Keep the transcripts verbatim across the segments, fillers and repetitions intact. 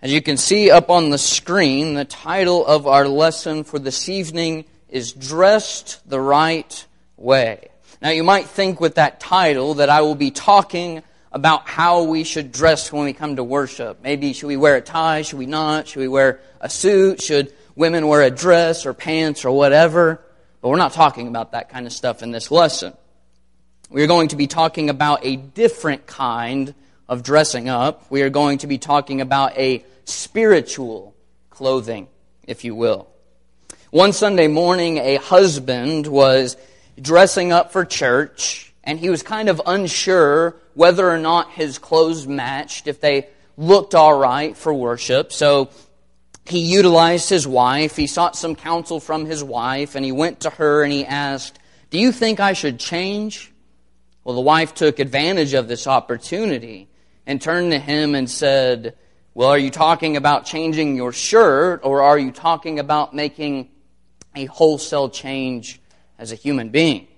As you can see up on the screen, the title of our lesson for this evening is Dressed the Right Way. Now you might think with that title that I will be talking about how we should dress when we come to worship. Maybe should we wear a tie, should we not? Should we wear a suit? Should women wear a dress or pants or whatever? But we're not talking about that kind of stuff in this lesson. We're going to be talking about a different kind of dressing up. We are going to be talking about a spiritual clothing, if you will. One Sunday morning, a husband was dressing up for church, and he was kind of unsure whether or not his clothes matched, if they looked all right for worship. So he utilized his wife. He sought some counsel from his wife, and he went to her and he asked, "Do you think I should change?" Well, the wife took advantage of this opportunity and turned to him and said, "Well, are you talking about changing your shirt, or are you talking about making a wholesale change as a human being?"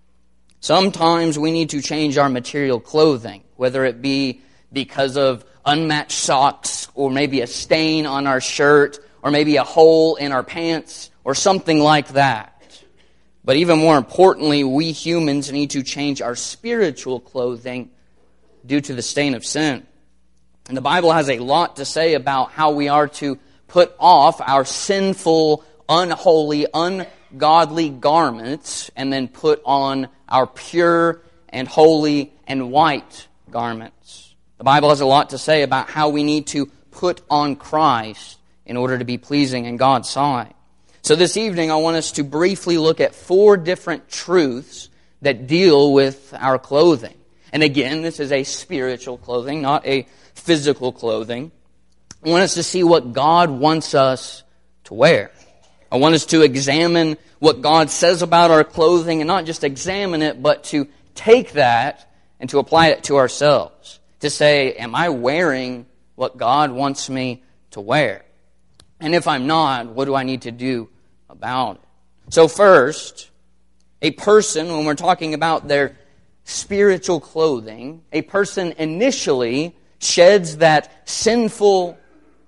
Sometimes we need to change our material clothing, whether it be because of unmatched socks, or maybe a stain on our shirt, or maybe a hole in our pants, or something like that. But even more importantly, we humans need to change our spiritual clothing due to the stain of sin. And the Bible has a lot to say about how we are to put off our sinful, unholy, ungodly garments and then put on our pure and holy and white garments. The Bible has a lot to say about how we need to put on Christ in order to be pleasing in God's sight. So this evening I want us to briefly look at four different truths that deal with our clothing. And again, this is a spiritual clothing, not a physical clothing. I want us to see what God wants us to wear. I want us to examine what God says about our clothing, and not just examine it, but to take that and to apply it to ourselves. To say, am I wearing what God wants me to wear? And if I'm not, what do I need to do about it? So first, a person, when we're talking about their spiritual clothing, a person initially sheds that sinful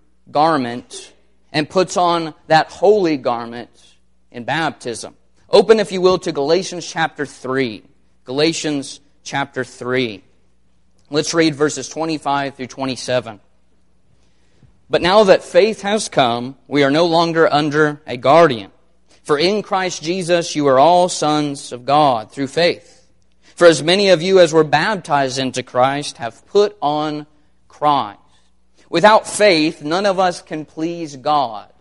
garment and puts on that holy garment in baptism. Open, if you will, to Galatians chapter three. Galatians chapter three. Let's read verses twenty-five through twenty-seven. "But now that faith has come, we are no longer under a guardian. For in Christ Jesus you are all sons of God through faith. For as many of you as were baptized into Christ have put on Christ." Without faith, none of us can please God.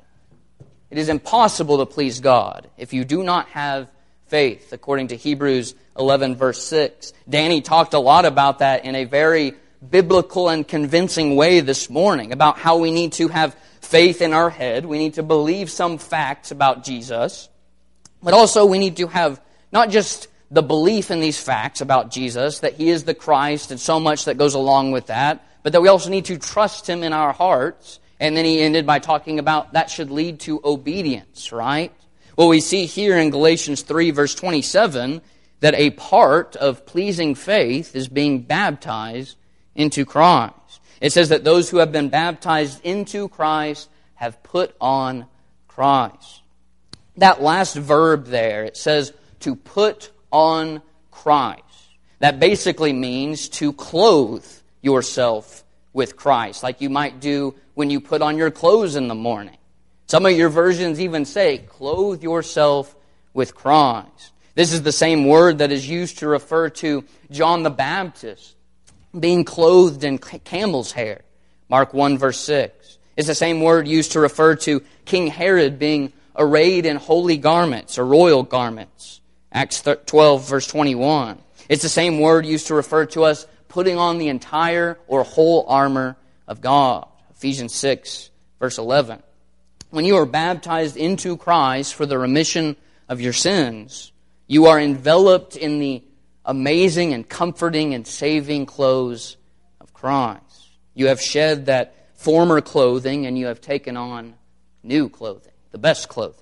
It is impossible to please God if you do not have faith, according to Hebrews eleven, verse six. Danny talked a lot about that in a very biblical and convincing way this morning, about how we need to have faith in our head. We need to believe some facts about Jesus. But also we need to have not just the belief in these facts about Jesus, that He is the Christ and so much that goes along with that, but that we also need to trust Him in our hearts. And then he ended by talking about that should lead to obedience, right? Well, we see here in Galatians three, verse twenty-seven, that a part of pleasing faith is being baptized into Christ. It says that those who have been baptized into Christ have put on Christ. That last verb there, it says to put on Christ. That basically means to clothe yourself with Christ, like you might do when you put on your clothes in the morning. Some of your versions even say, clothe yourself with Christ. This is the same word that is used to refer to John the Baptist being clothed in camel's hair. Mark one, verse six. It's the same word used to refer to King Herod being arrayed in holy garments or royal garments. Acts twelve, verse twenty-one. It's the same word used to refer to us putting on the entire or whole armor of God. Ephesians six, verse eleven. When you are baptized into Christ for the remission of your sins, you are enveloped in the amazing and comforting and saving clothes of Christ. You have shed that former clothing and you have taken on new clothing, the best clothing.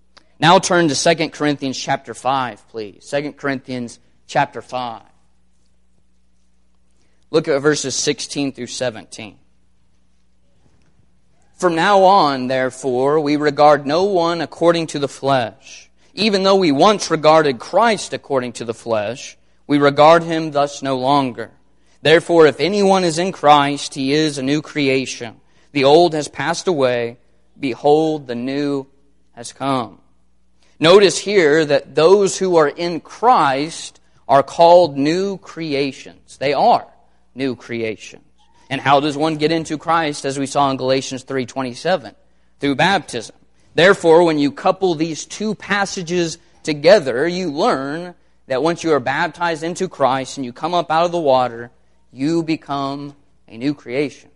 Now turn to Second Corinthians chapter five, please. Second Corinthians chapter five. Look at verses sixteen through seventeen. From now on, therefore, we regard no one according to the flesh. Even though we once regarded Christ according to the flesh, we regard him thus no longer. Therefore, if anyone is in Christ, he is a new creation. The old has passed away. Behold, the new has come. Notice here that those who are in Christ are called new creations. They are new creations. And how does one get into Christ, as we saw in Galatians three twenty-seven? Through baptism. Therefore, when you couple these two passages together, you learn that once you are baptized into Christ and you come up out of the water, you become a new creation.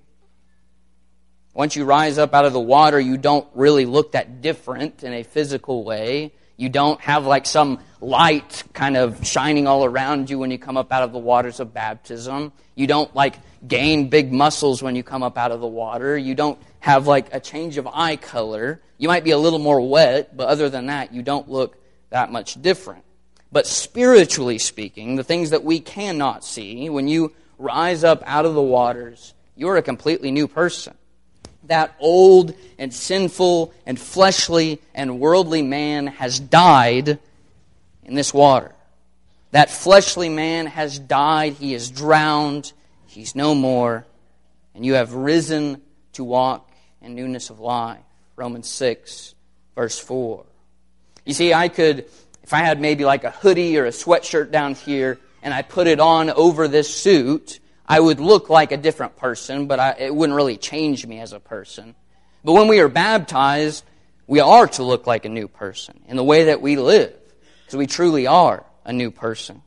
Once you rise up out of the water, you don't really look that different in a physical way. You don't have like some light kind of shining all around you when you come up out of the waters of baptism. You don't like gain big muscles when you come up out of the water. You don't have like a change of eye color. You might be a little more wet, but other than that, you don't look that much different. But spiritually speaking, the things that we cannot see, when you rise up out of the waters, you're a completely new person. That old and sinful and fleshly and worldly man has died in this water. That fleshly man has died. He is drowned. He's no more. And you have risen to walk in newness of life. Romans six, verse four. You see, I could, if I had maybe like a hoodie or a sweatshirt down here, and I put it on over this suit, I would look like a different person, but I, it wouldn't really change me as a person. But when we are baptized, we are to look like a new person in the way that we live, because we truly are a new person.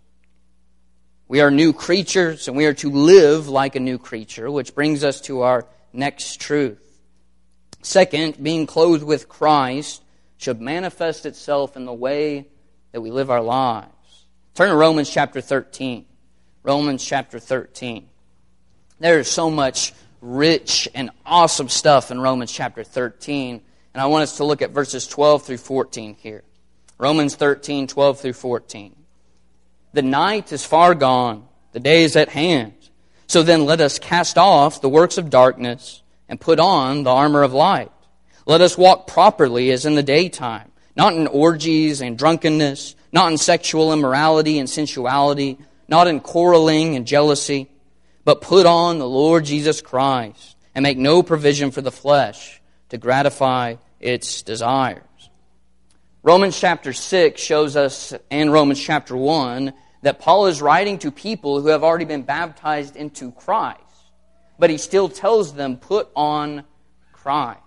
We are new creatures, and we are to live like a new creature, which brings us to our next truth. Second, being clothed with Christ should manifest itself in the way that we live our lives. Turn to Romans chapter thirteen. Romans chapter thirteen. There is so much rich and awesome stuff in Romans chapter thirteen, and I want us to look at verses twelve through fourteen here. Romans thirteen, twelve through fourteen. The night is far gone, the day is at hand. So then let us cast off the works of darkness and put on the armor of light. Let us walk properly as in the daytime, not in orgies and drunkenness, not in sexual immorality and sensuality, not in quarreling and jealousy, but put on the Lord Jesus Christ and make no provision for the flesh to gratify its desires. Romans chapter six shows us, and Romans chapter one, that Paul is writing to people who have already been baptized into Christ, but he still tells them, put on Christ.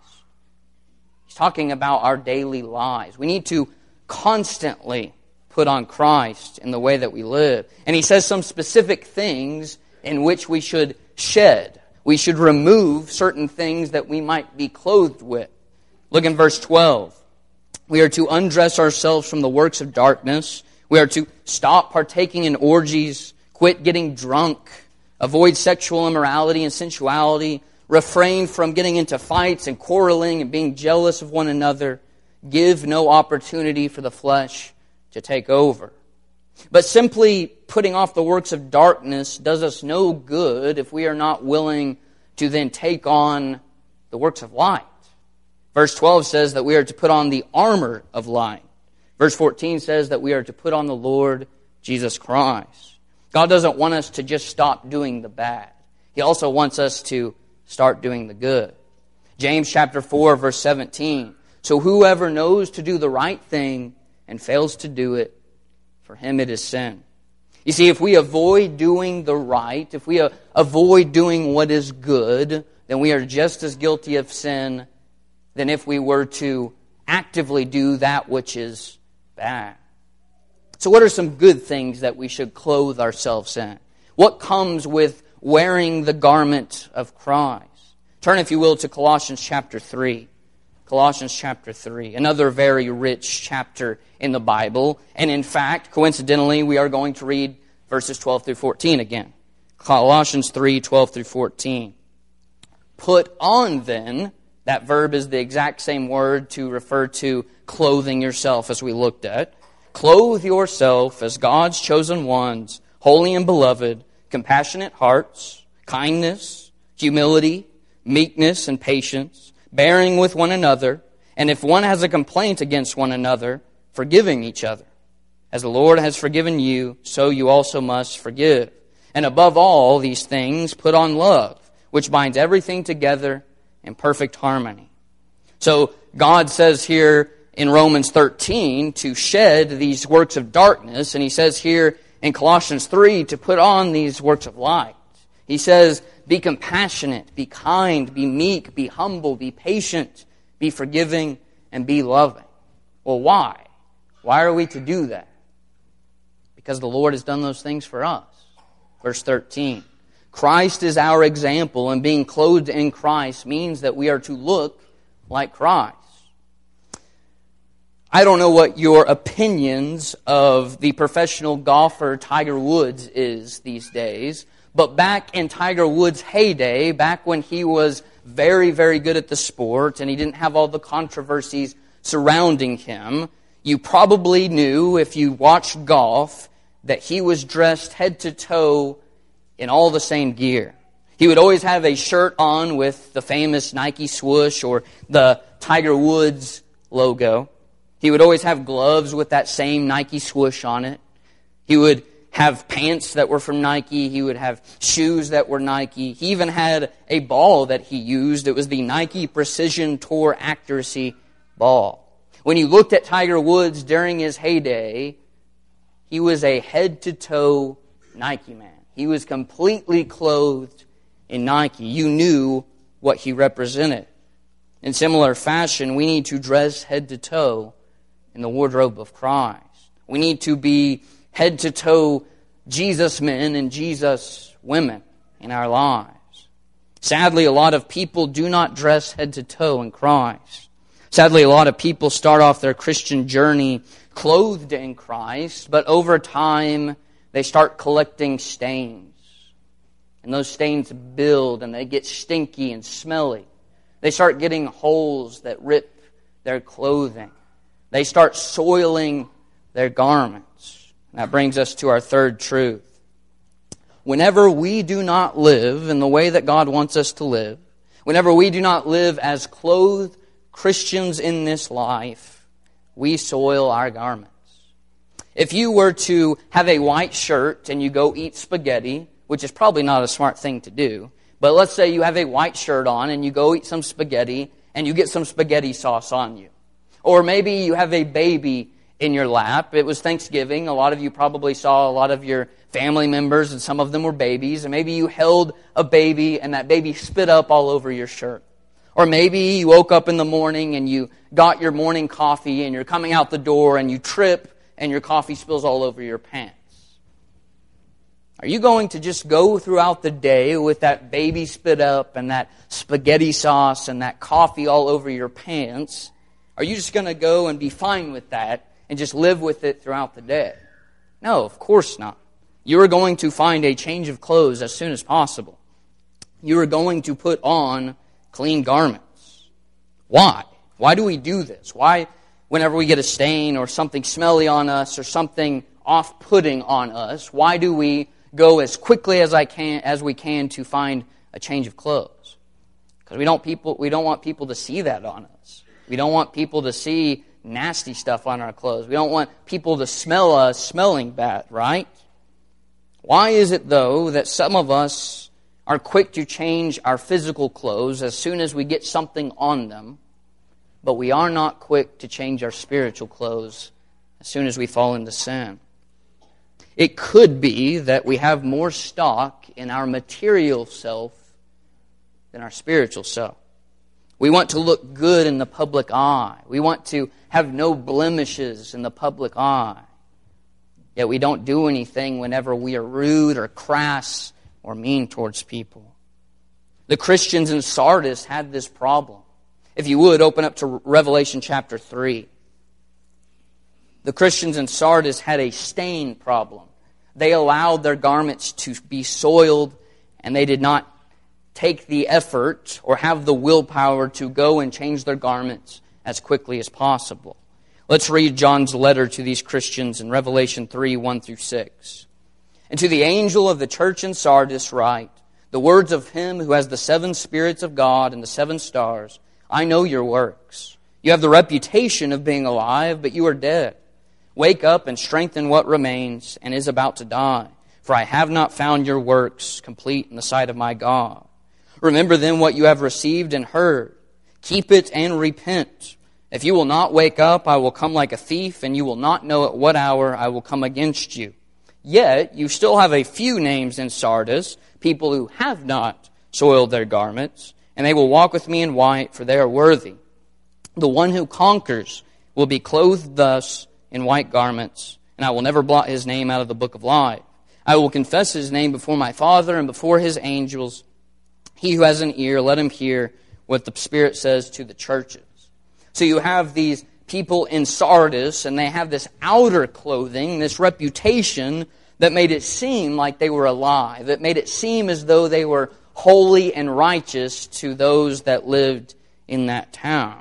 He's talking about our daily lives. We need to constantly put on Christ in the way that we live. And he says some specific things in which we should shed. We should remove certain things that we might be clothed with. Look in verse twelve. We are to undress ourselves from the works of darkness. We are to stop partaking in orgies, quit getting drunk, avoid sexual immorality and sensuality, refrain from getting into fights and quarreling and being jealous of one another, give no opportunity for the flesh to take over. But simply putting off the works of darkness does us no good if we are not willing to then take on the works of light. Verse twelve says that we are to put on the armor of light. Verse fourteen says that we are to put on the Lord Jesus Christ. God doesn't want us to just stop doing the bad. He also wants us to start doing the good. James chapter four, verse seventeen. So whoever knows to do the right thing and fails to do it, for him it is sin. You see, if we avoid doing the right, if we avoid doing what is good, then we are just as guilty of sin than if we were to actively do that which is bad. So what are some good things that we should clothe ourselves in? What comes with wearing the garment of Christ? Turn, if you will, to Colossians chapter three. Colossians chapter three, another very rich chapter in the Bible. And in fact, coincidentally, we are going to read verses twelve through fourteen again. Colossians three, twelve through fourteen. Put on then, that verb is the exact same word to refer to clothing yourself as we looked at. Clothe yourself as God's chosen ones, holy and beloved, compassionate hearts, kindness, humility, meekness, and patience. bearing with one another, and if one has a complaint against one another, forgiving each other. As the Lord has forgiven you, so you also must forgive. And above all these things, put on love, which binds everything together in perfect harmony. So God says here in Romans thirteen to shed these works of darkness, and He says here in Colossians three to put on these works of light. He says, be compassionate, be kind, be meek, be humble, be patient, be forgiving, and be loving. Well, why? Why are we to do that? Because the Lord has done those things for us. Verse thirteen, Christ is our example, and being clothed in Christ means that we are to look like Christ. I don't know what your opinions of the professional golfer Tiger Woods is these days, but back in Tiger Woods' heyday, back when he was very, very good at the sport and he didn't have all the controversies surrounding him, you probably knew, if you watched golf, that he was dressed head to toe in all the same gear. He would always have a shirt on with the famous Nike swoosh or the Tiger Woods logo. He would always have gloves with that same Nike swoosh on it. He would have pants that were from Nike. He would have shoes that were Nike. He even had a ball that he used. It was the Nike Precision Tour Accuracy ball. When you looked at Tiger Woods during his heyday, he was a head-to-toe Nike man. He was completely clothed in Nike. You knew what he represented. In similar fashion, we need to dress head-to-toe in the wardrobe of Christ. We need to be head-to-toe Jesus men and Jesus women in our lives. Sadly, a lot of people do not dress head-to-toe in Christ. Sadly, a lot of people start off their Christian journey clothed in Christ, but over time they start collecting stains. And those stains build and they get stinky and smelly. They start getting holes that rip their clothing. They start soiling their garments. And that brings us to our third truth. Whenever we do not live in the way that God wants us to live, whenever we do not live as clothed Christians in this life, we soil our garments. If you were to have a white shirt and you go eat spaghetti, which is probably not a smart thing to do, but let's say you have a white shirt on and you go eat some spaghetti and you get some spaghetti sauce on you. Or maybe you have a baby in your lap. It was Thanksgiving. A lot of you probably saw a lot of your family members, and some of them were babies. And maybe you held a baby and that baby spit up all over your shirt. Or maybe you woke up in the morning and you got your morning coffee and you're coming out the door and you trip and your coffee spills all over your pants. Are you going to just go throughout the day with that baby spit up and that spaghetti sauce and that coffee all over your pants? Are you just going to go and be fine with that and just live with it throughout the day? No, of course not. You are going to find a change of clothes as soon as possible. You are going to put on clean garments. Why? Why do we do this? Why, whenever we get a stain or something smelly on us or something off-putting on us, why do we go as quickly as I can as we can to find a change of clothes? Because we don't people we don't want people to see that on us. We don't want people to see nasty stuff on our clothes. We don't want people to smell us smelling bad, right? Why is it, though, that some of us are quick to change our physical clothes as soon as we get something on them, but we are not quick to change our spiritual clothes as soon as we fall into sin? It could be that we have more stock in our material self than our spiritual self. We want to look good in the public eye. We want to have no blemishes in the public eye. Yet we don't do anything whenever we are rude or crass or mean towards people. The Christians in Sardis had this problem. If you would, open up to Revelation chapter three. The Christians in Sardis had a stain problem. They allowed their garments to be soiled, and they did not take the effort or have the willpower to go and change their garments as quickly as possible. Let's read John's letter to these Christians in Revelation three, one through six. And to the angel of the church in Sardis write, the words of him who has the seven spirits of God and the seven stars. I know your works. You have the reputation of being alive, but you are dead. Wake up and strengthen what remains and is about to die. For I have not found your works complete in the sight of my God. Remember then what you have received and heard. Keep it and repent. If you will not wake up, I will come like a thief, and you will not know at what hour I will come against you. Yet you still have a few names in Sardis, people who have not soiled their garments, and they will walk with me in white, for they are worthy. The one who conquers will be clothed thus in white garments, and I will never blot his name out of the book of life. I will confess his name before my Father and before his angels. He who has an ear, let him hear what the Spirit says to the churches. So you have these people in Sardis, and they have this outer clothing, this reputation that made it seem like they were alive. That made it seem as though they were holy and righteous to those that lived in that town.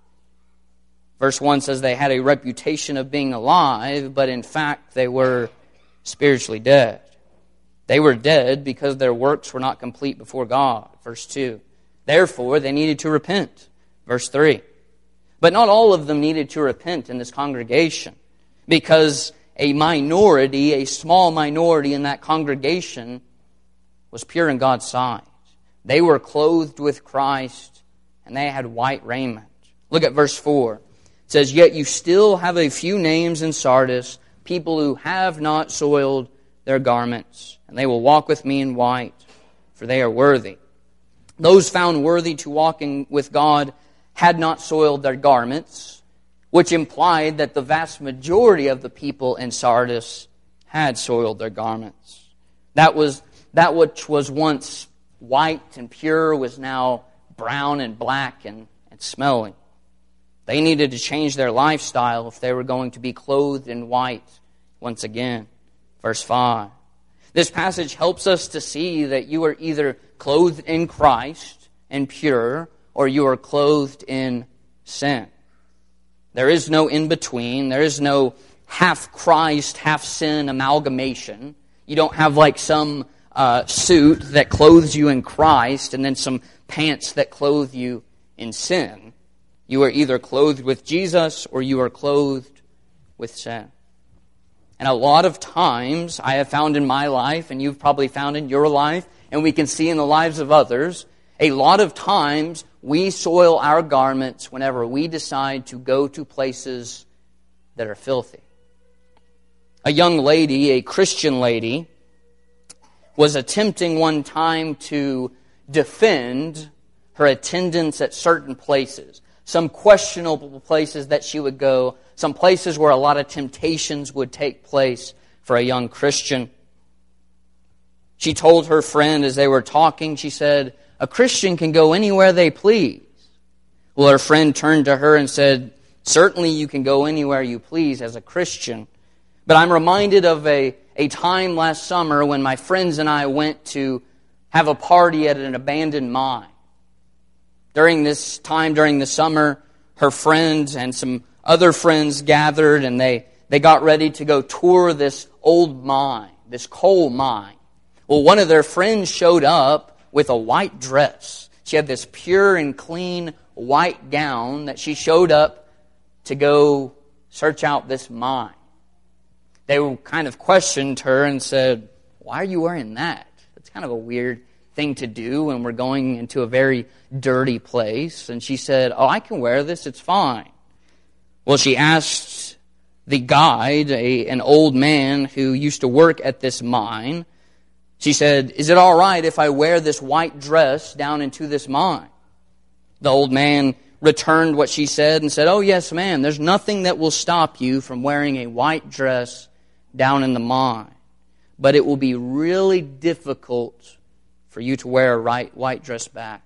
Verse one says they had a reputation of being alive, but in fact they were spiritually dead. They were dead because their works were not complete before God. Verse two. Therefore they needed to repent. Verse three. But not all of them needed to repent in this congregation, because a minority, a small minority in that congregation was pure in God's sight. They were clothed with Christ, and they had white raiment. Look at verse four. It says, Yet you still have a few names in Sardis, people who have not soiled their garments, and they will walk with me in white, for they are worthy. Those found worthy to walking with God had not soiled their garments, which implied that the vast majority of the people in Sardis had soiled their garments. That was that which was once white and pure was now brown and black and, and smelly. They needed to change their lifestyle if they were going to be clothed in white once again. Verse five. This passage helps us to see that you are either clothed in Christ and pure, or you are clothed in sin. There is no in-between. There is no half Christ, half sin amalgamation. You don't have like some uh, suit that clothes you in Christ and then some pants that clothe you in sin. You are either clothed with Jesus or you are clothed with sin. And a lot of times I have found in my life, and you've probably found in your life, and we can see in the lives of others, a lot of times we soil our garments whenever we decide to go to places that are filthy. A young lady, a Christian lady, was attempting one time to defend her attendance at certain places. Some questionable places that she would go, some places where a lot of temptations would take place for a young Christian. She told her friend as they were talking, she said, a Christian can go anywhere they please. Well, her friend turned to her and said, certainly you can go anywhere you please as a Christian. But I'm reminded of a, a time last summer when my friends and I went to have a party at an abandoned mine. During this time, during the summer, her friends and some other friends gathered, and they, they got ready to go tour this old mine, this coal mine. Well, one of their friends showed up with a white dress. She had this pure and clean white gown that she showed up to go search out this mine. They kind of questioned her and said, why are you wearing that? It's kind of a weird thing to do when we're going into a very dirty place. And she said, oh, I can wear this, it's fine. Well, she asked the guide, a, an old man who used to work at this mine, she said, is it all right if I wear this white dress down into this mine? The old man returned what she said and said, oh yes, ma'am, there's nothing that will stop you from wearing a white dress down in the mine. But it will be really difficult for you to wear a right, white dress back.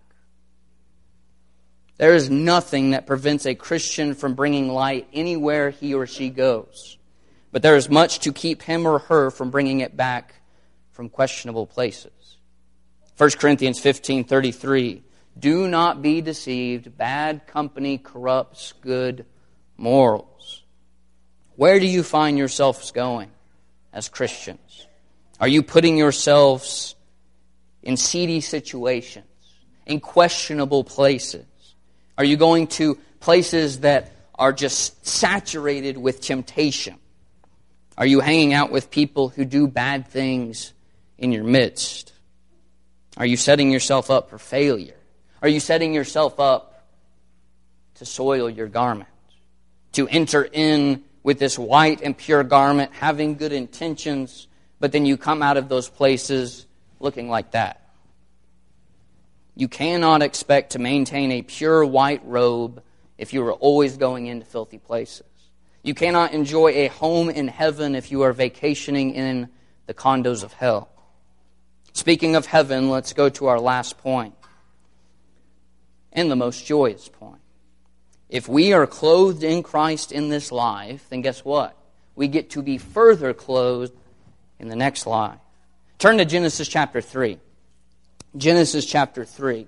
There is nothing that prevents a Christian from bringing light anywhere he or she goes. But there is much to keep him or her from bringing it back from questionable places. First Corinthians fifteen thirty-three. Do not be deceived. Bad company corrupts good morals. Where do you find yourselves going as Christians? Are you putting yourselves in seedy situations, in questionable places? Are you going to places that are just saturated with temptation? Are you hanging out with people who do bad things in your midst? Are you setting yourself up for failure? Are you setting yourself up to soil your garment? To enter in with this white and pure garment, having good intentions, but then you come out of those places looking like that. You cannot expect to maintain a pure white robe if you are always going into filthy places. You cannot enjoy a home in heaven if you are vacationing in the condos of hell. Speaking of heaven, let's go to our last point, and the most joyous point. If we are clothed in Christ in this life, then guess what? We get to be further clothed in the next life. Turn to Genesis chapter three. Genesis chapter three.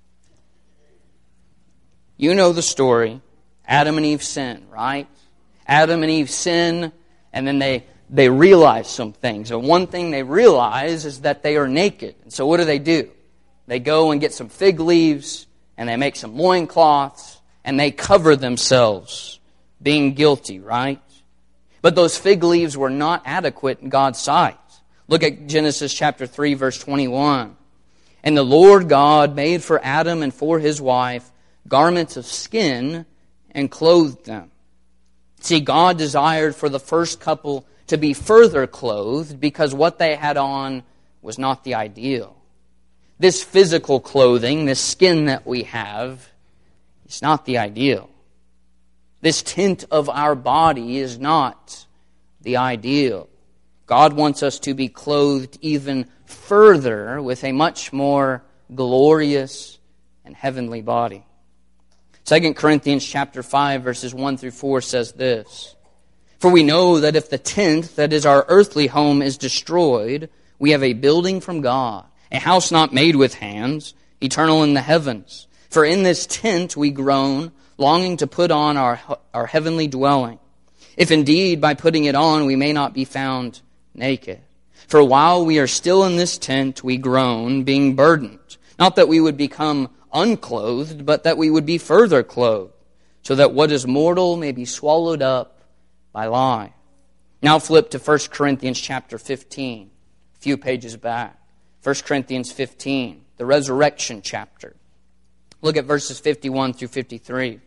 You know the story. Adam and Eve sin, right? Adam and Eve sin, and then they, they realize some things. And one thing they realize is that they are naked. And so what do they do? They go and get some fig leaves, and they make some loincloths, and they cover themselves, being guilty, right? But those fig leaves were not adequate in God's sight. Look at Genesis chapter three, verse twenty-one. And the Lord God made for Adam and for his wife garments of skin and clothed them. See, God desired for the first couple to be further clothed because what they had on was not the ideal. This physical clothing, this skin that we have, is not the ideal. This tint of our body is not the ideal. God wants us to be clothed even further with a much more glorious and heavenly body. Second Corinthians chapter five, verses one through four says this. For we know that if the tent, that is our earthly home, is destroyed, we have a building from God, a house not made with hands, eternal in the heavens. For in this tent we groan, longing to put on our, our heavenly dwelling. If indeed by putting it on we may not be found naked. For while we are still in this tent we groan, being burdened, not that we would become unclothed, but that we would be further clothed, so that what is mortal may be swallowed up by life. Now flip to First Corinthians chapter fifteen, a few pages back. First Corinthians fifteen, the resurrection chapter. Look at verses fifty-one through fifty-three.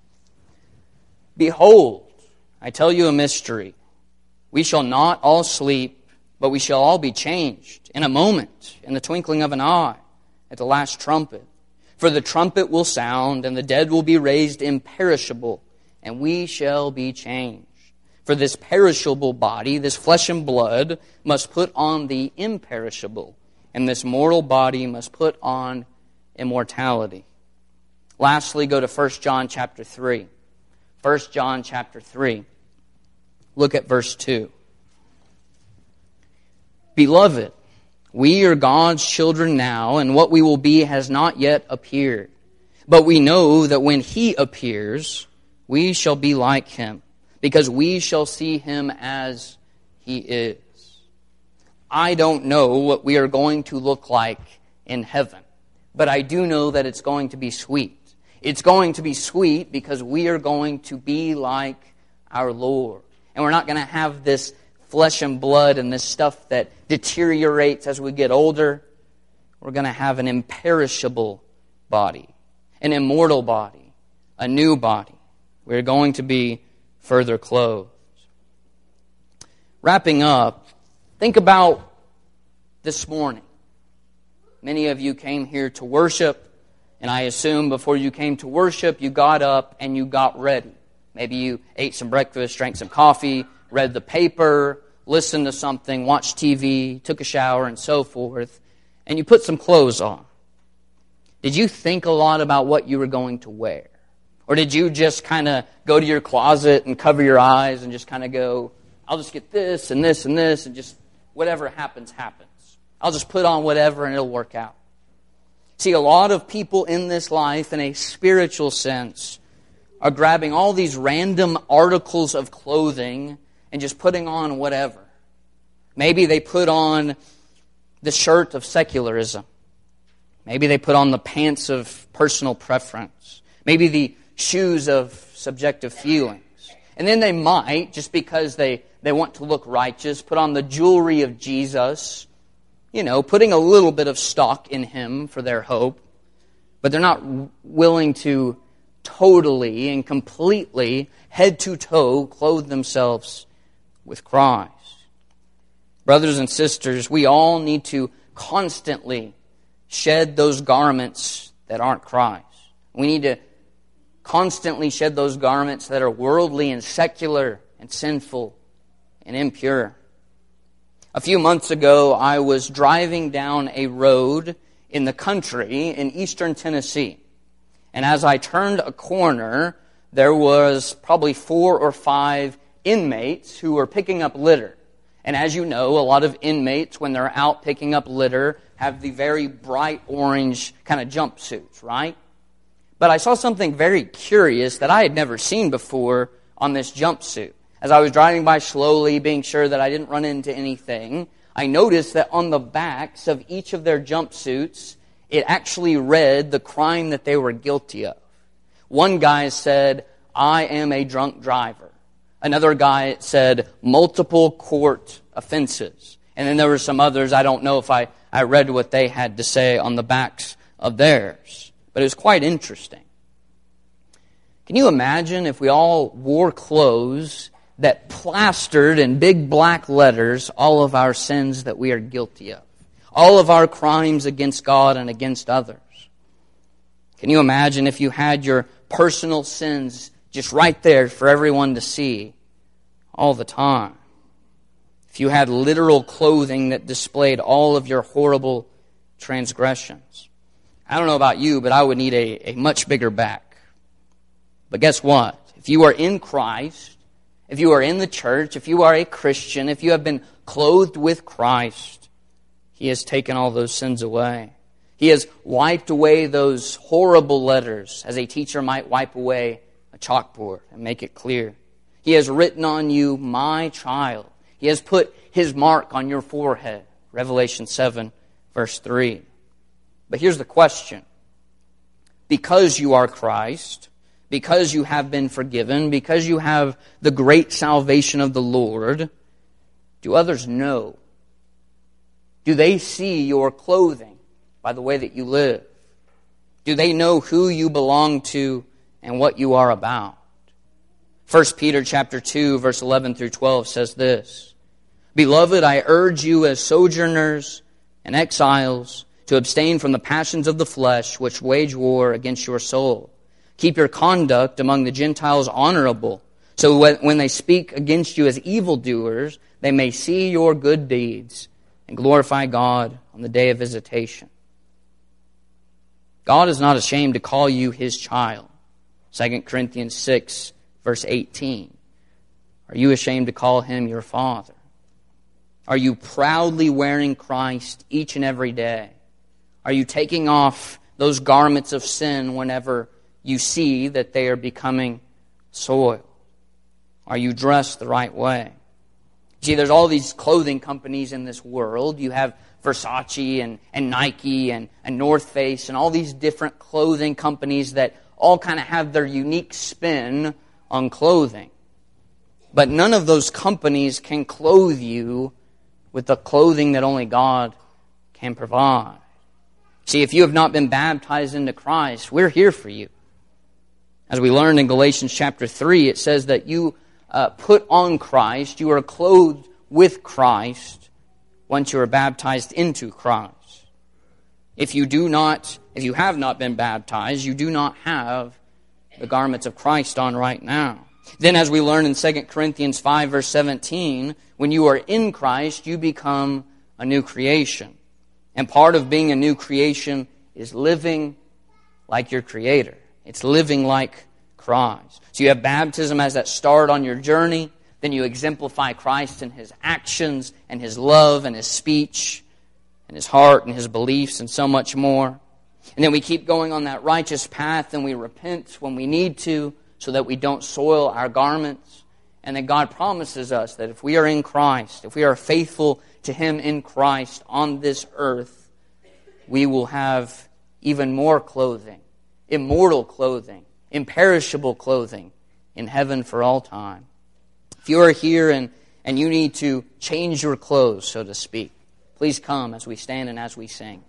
Behold, I tell you a mystery. We shall not all sleep, but we shall all be changed in a moment, in the twinkling of an eye, at the last trumpet. For the trumpet will sound, and the dead will be raised imperishable, and we shall be changed. For this perishable body, this flesh and blood, must put on the imperishable, and this mortal body must put on immortality. Lastly, go to First John chapter three. First John chapter three. Look at verse two. Beloved, we are God's children now, and what we will be has not yet appeared. But we know that when He appears, we shall be like Him, because we shall see Him as He is. I don't know what we are going to look like in heaven, but I do know that it's going to be sweet. It's going to be sweet because we are going to be like our Lord. And we're not going to have this flesh and blood and this stuff that deteriorates as we get older. We're going to have an imperishable body, an immortal body, a new body. We're going to be further clothed. Wrapping up, think about this morning. Many of you came here to worship, and I assume before you came to worship, you got up and you got ready. Maybe you ate some breakfast, drank some coffee, read the paper, listened to something, watched T V, took a shower, and so forth, and you put some clothes on. Did you think a lot about what you were going to wear? Or did you just kind of go to your closet and cover your eyes and just kind of go, I'll just get this and this and this, and just whatever happens, happens. I'll just put on whatever and it'll work out. See, a lot of people in this life, in a spiritual sense, are grabbing all these random articles of clothing and just putting on whatever. Maybe they put on the shirt of secularism. Maybe they put on the pants of personal preference. maybe the shoes of subjective feelings. And then they might, just because they, they want to look righteous, put on the jewelry of Jesus, you know, putting a little bit of stock in Him for their hope. But they're not willing to totally and completely, head to toe, clothe themselves with Christ. Brothers and sisters, we all need to constantly shed those garments that aren't Christ. We need to constantly shed those garments that are worldly and secular and sinful and impure. A few months ago, I was driving down a road in the country in eastern Tennessee. And as I turned a corner, there was probably four or five inmates who were picking up litter. And as you know, a lot of inmates, when they're out picking up litter, have the very bright orange kind of jumpsuits, right? But I saw something very curious that I had never seen before on this jumpsuit. As I was driving by slowly, being sure that I didn't run into anything, I noticed that on the backs of each of their jumpsuits, it actually read the crime that they were guilty of. One guy said, "I am a drunk driver." Another guy said, "multiple court offenses." And then there were some others. I don't know if I, I read what they had to say on the backs of theirs. But it was quite interesting. Can you imagine if we all wore clothes that plastered in big black letters all of our sins that we are guilty of? All of our crimes against God and against others. Can you imagine if you had your personal sins just right there for everyone to see all the time? If you had literal clothing that displayed all of your horrible transgressions. I don't know about you, but I would need a, a much bigger back. But guess what? If you are in Christ, if you are in the church, if you are a Christian, if you have been clothed with Christ, He has taken all those sins away. He has wiped away those horrible letters, as a teacher might wipe away a chalkboard and make it clear. He has written on you, "My child." He has put His mark on your forehead. Revelation seven, verse three. But here's the question. Because you are Christ, because you have been forgiven, because you have the great salvation of the Lord, do others know? Do they see your clothing by the way that you live? Do they know who you belong to and what you are about? First Peter chapter two, verse eleven through twelve says this, "Beloved, I urge you as sojourners and exiles to abstain from the passions of the flesh which wage war against your soul. Keep your conduct among the Gentiles honorable, so when they speak against you as evildoers, they may see your good deeds and glorify God on the day of visitation." God is not ashamed to call you His child. Second Corinthians six, verse eighteen. Are you ashamed to call Him your Father? Are you proudly wearing Christ each and every day? Are you taking off those garments of sin whenever you see that they are becoming soiled? Are you dressed the right way? See, there's all these clothing companies in this world. You have Versace and, and Nike and, and North Face and all these different clothing companies that all kind of have their unique spin on clothing. But none of those companies can clothe you with the clothing that only God can provide. See, if you have not been baptized into Christ, we're here for you. As we learned in Galatians chapter three, it says that you uh, put on Christ, you are clothed with Christ once you are baptized into Christ. If you do not, if you have not been baptized, you do not have the garments of Christ on right now. Then as we learn in Second Corinthians five, verse seventeen, when you are in Christ, you become a new creation. And part of being a new creation is living like your Creator. It's living like Christ. So you have baptism as that start on your journey. Then you exemplify Christ in His actions and His love and His speech and His heart and His beliefs and so much more. And then we keep going on that righteous path and we repent when we need to so that we don't soil our garments. And then God promises us that if we are in Christ, if we are faithful to Him in Christ on this earth, we will have even more clothing, immortal clothing, imperishable clothing in heaven for all time. If you are here and, and you need to change your clothes, so to speak, please come as we stand and as we sing.